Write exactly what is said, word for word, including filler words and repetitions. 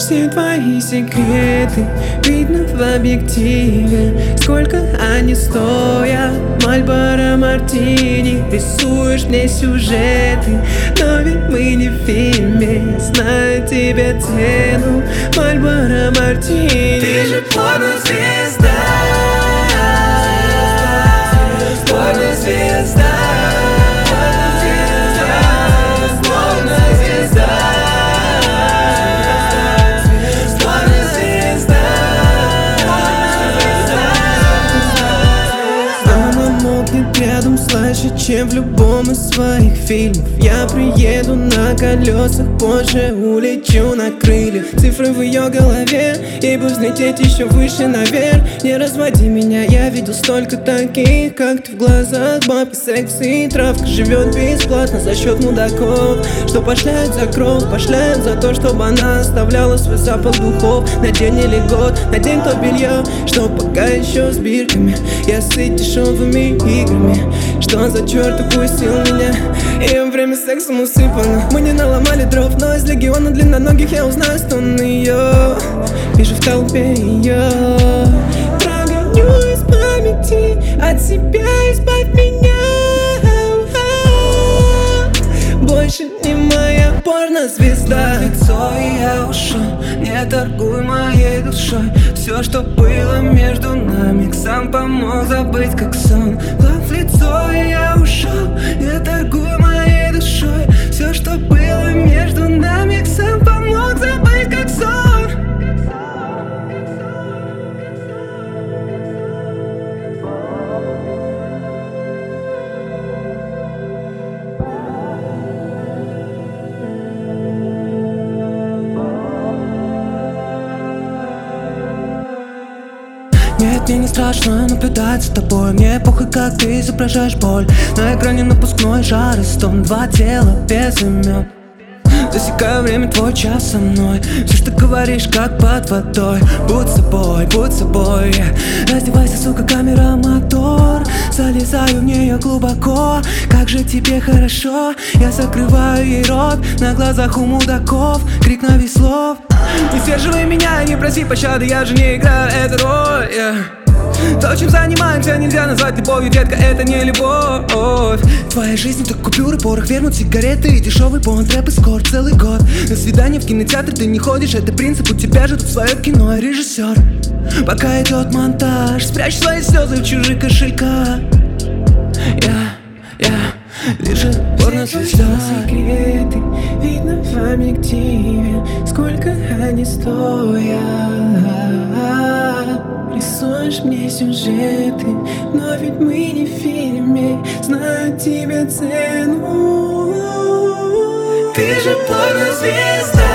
Все твои секреты видно в объективе. Сколько они стоят? Мальборо Мартини. Рисуешь мне сюжеты, но ведь мы не в фильме. Знаю тебе цену, Мальборо Мартини. Ты же порнозвезда, порнозвезда. Рядом слаще, чем в любом из своих фильмов. Я приеду на колесах, позже улечу на крыльях. Цифры в ее голове, ей бы взлететь еще выше наверх. Не разводи меня, я видел столько таких, как ты в глазах. Бабки, секс и травка живет бесплатно за счет мудаков, что пошлют за кровь, пошлют за то, чтобы она оставляла свой запах духов. На день или год, надень то белье, что пока еще с бирками. Я сыт дешевыми играми. Что за черт упустил меня? И время сексом усыпано. Мы не наломали дров, но из легиона длинноногих я узнаю стон ее. Вижу в толпе ее. Прогоню из памяти, от себя избавь меня. Больше не моя порнозвезда. Лицо и я ушел, не торгуй моей душой. Все, что было между нами, сам помог забыть как сон. В лицо и я ушел, не торгуй моей душой. Все, что было между нами, сам помог забыть как сон. Нет, мне не страшно наблюдать за тобой. Мне похуй, как ты изображаешь боль. На экране напускной жар и стон. Два тела без имен. Засекаю время, твой час со мной. Все, что говоришь, как под водой. Будь собой, будь собой. Раздевайся, сука, камера, мотор. Залезаю в нее глубоко. Как же тебе хорошо. Я закрываю ей рот на глазах у мудаков. Крик на весь слов. Не сдерживай меня, не проси пощады. Я же не играю эту роль, yeah. То, чем занимаемся, нельзя назвать любовью, детка, это не любовь. В твоей жизни только купюры, порох, вернут сигареты и дешевый понт, рэп и скор целый год. На свидание в кинотеатр ты не ходишь, это принцип, у тебя же тут свое кино и режиссер. Пока идет монтаж, спрячь свои слезы в чужих кошельках. Я, я, лежит порнозвезда. Секреты видно в объективе. Сколько они стоят? Рисуешь мне сюжеты, но ведь мы не в фильме. Знаю тебе цену. Ты же порнозвезда.